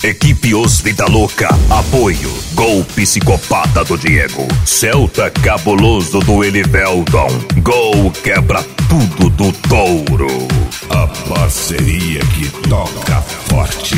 Equipe Os Vida Louca, apoio, Gol Psicopata do Diego, Celta Cabuloso do Eliveldon, Gol Quebra Tudo do Touro. A parceria que toca forte.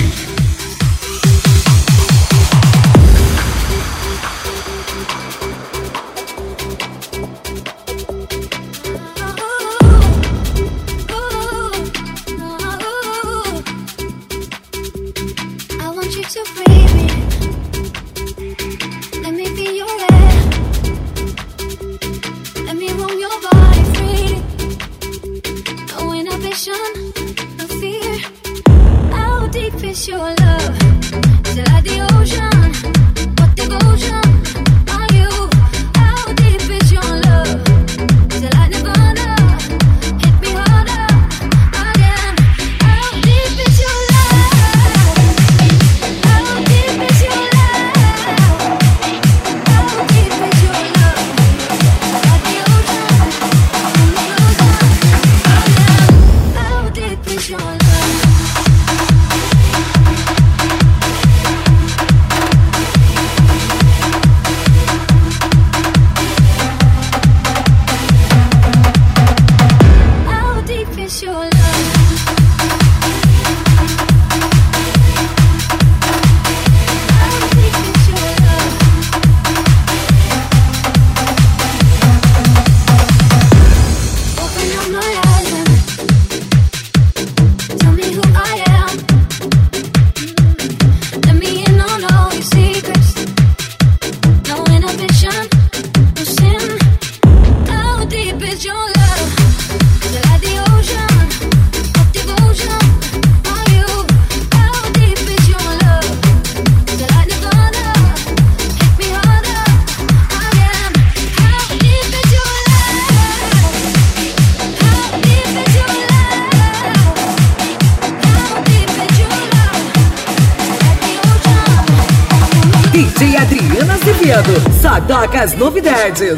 DJ Adriana Azevedo, só toca as novidades.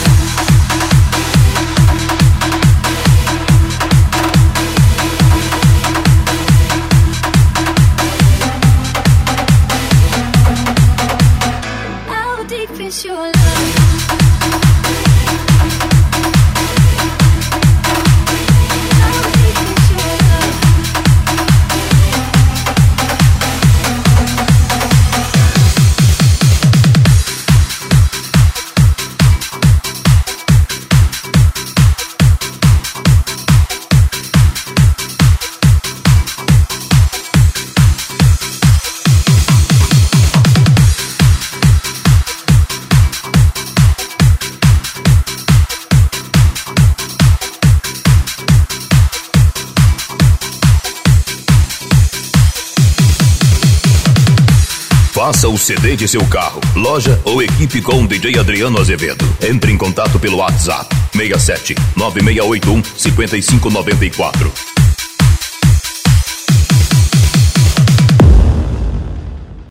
How deep is your love? Faça o CD de seu carro, loja ou equipe com o DJ Adriano Azevedo. Entre em contato pelo WhatsApp 67 9681 5594.